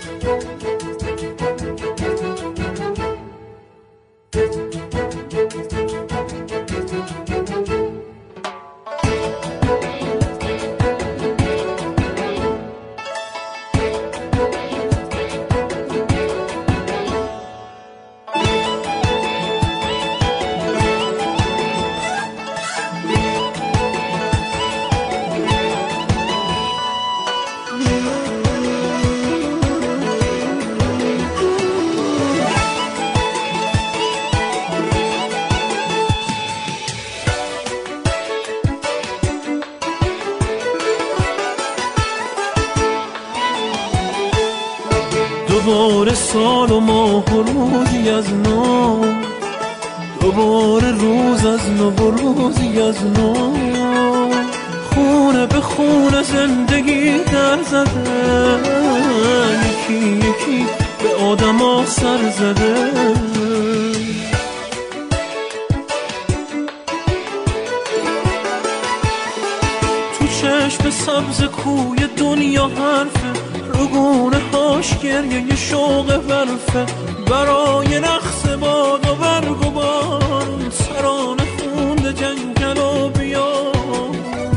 دوباره سال و ماه و روزی از نو، دوباره روز از نو و روزی از نو، خونه به خونه زندگی در زده، یکی یکی به آدم ها سر زده. تو چشم سبز کوی دنیا حرفه، رگونه هاش گریه شوق برفه، برای رقص باد و برگ و بارون، سرانه خونده جنگل و بیار.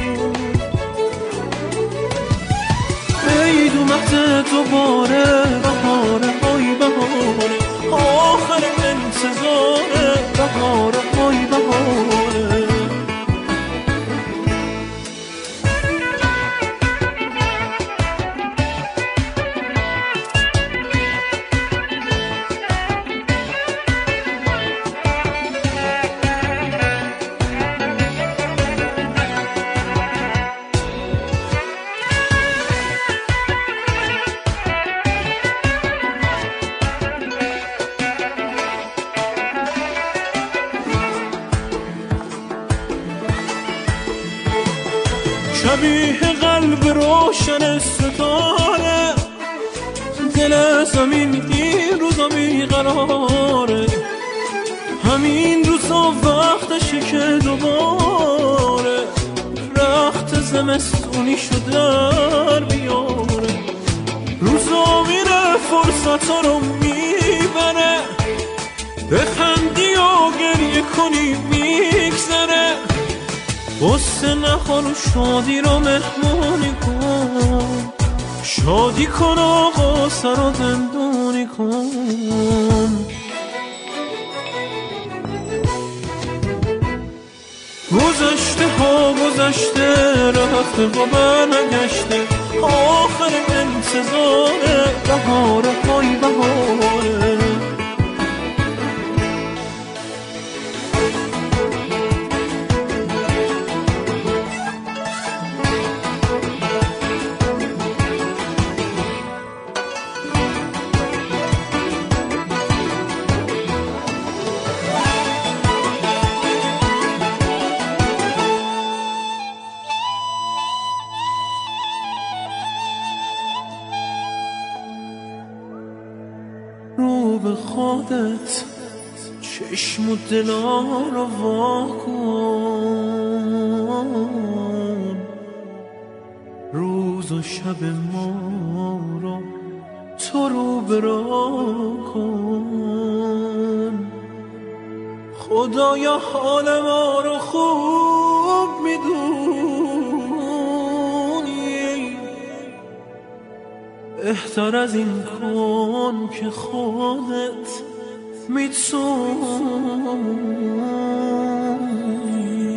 عید اومده دوباره، بهاره های بهاره، آخر انتظاره، بهاره های بهاره. شبیه قلب روشن ستاره، دل زمین این روزا بیقراره، همین روزا وقتشه که دوباره رخت زمستونی در بیاره. روزا میره فرصتا رو میبره، بخندی و گریه کنی میگذره، غصه نخور و شادی رو مهمونی کن، شادی کن و غصه رو زندونی کن. گذشته ها گذشته، رفته و برنگشته، آخر انتظاره، بهاره های بهاره. رو به خودت چشم و دلا رو وا کن، روز و شب ما رو تو رو برا کن. خدایا حال ما رو خوب میدونی، بهتر از این کن که خودت میتونی.